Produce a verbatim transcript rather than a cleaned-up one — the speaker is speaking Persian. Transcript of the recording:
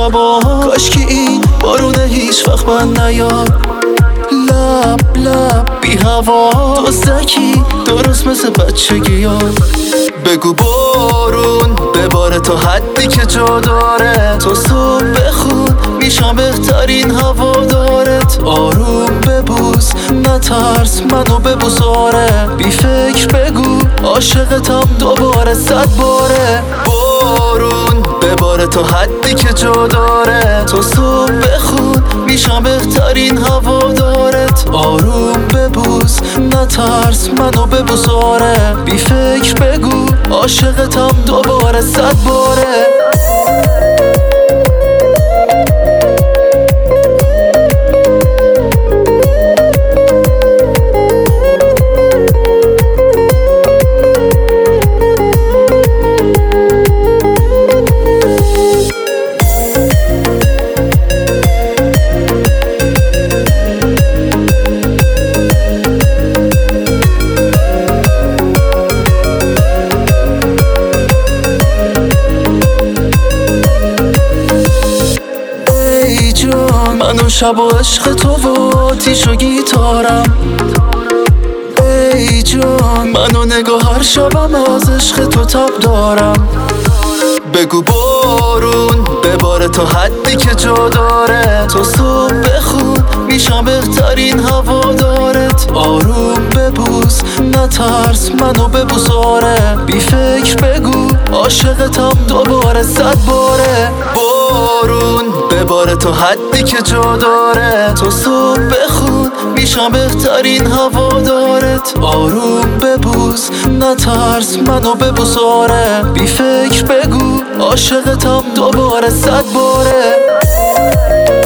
شبا، کاش که این بارونه هیچ وقت من نیاد. لب لب بی هوا دزدکی درست مثل بچگی ها. بگو بارون بباره تا حدی که جا داره، تو صبح بخون میشم بهترین هوادارت. آروم ببوس نترس منو ببوس آره، بی فکر بگو عاشقتم دوباره صد باره. بارون بباره تا حدی که جا داره، تو صبح بخون میشم بهترین هوادارت. آروم ببوس نترس منو ببوس آره، بی فکر بگو عاشقتم دوباره صد باره. من و شب و عشق تو و آتیش و گیتارم. ای جان من و نگاه هر شبم از عشق تو تب دارم. بگو بارون بباره تا حدی که جا داره، تو صبح بخون میشم بهترین هوادارت. آروم ببوس نترس منو ببوس آره، بی فکر بگو عاشقتم دوباره صد باره. بارون بباره تا حدی که جا داره، تو صبح بخون میشم بهترین هوادارت. آروم ببوس نترس منو ببوس آره، بی فکر بگو عاشقتم دوباره صد باره.